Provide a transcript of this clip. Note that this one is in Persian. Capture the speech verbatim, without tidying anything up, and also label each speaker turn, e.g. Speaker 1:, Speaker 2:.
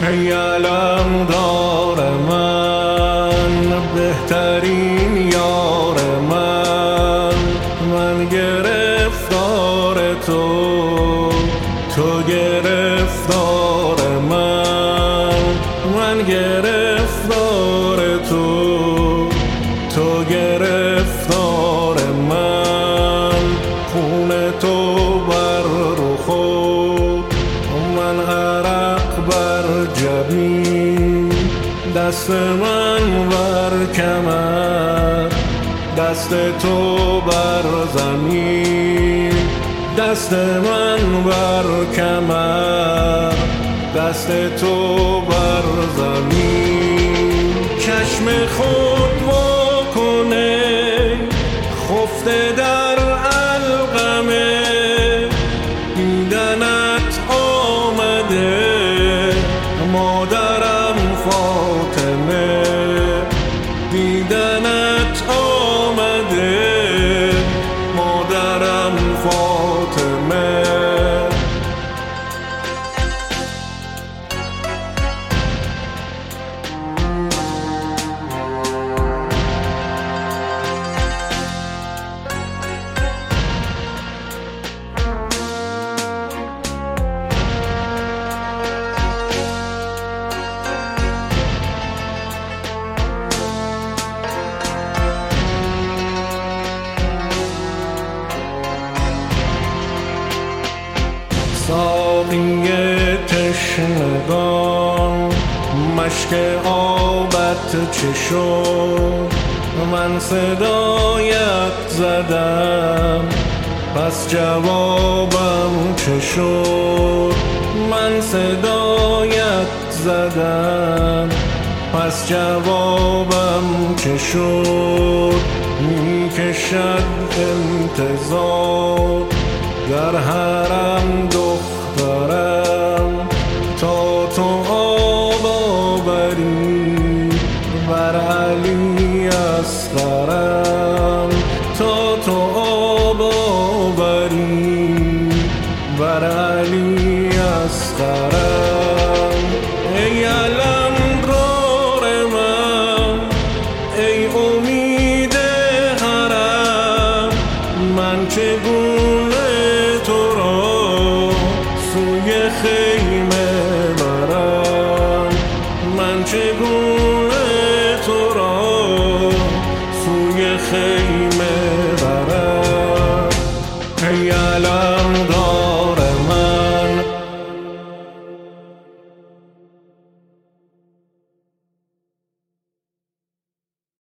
Speaker 1: ای علمدار من، بهترین یار من، من گرفتار تو، تو گرفتار من، من گرفتار تو، تو گرفتار من. خون تو بر رخ، من عرق بر جبین، دست من بر کمر، دست تو بر زمین، دست من بر کمر، دست تو بر زمین. چشم خود وا کنه خفته در علقمه، دیدنت آمده مادرم فاطمه، دیدنت آمده مادرم فاطمه. ساقی تشنگان مشک آبت چه شد، من صدایت زدم پس جوابم چه شد، من صدایت زدم پس جوابم چه شد. میکشد انتظار در حرم دخترم، تا تو آب آوری بر علی اصغرم، تا تو آب آوری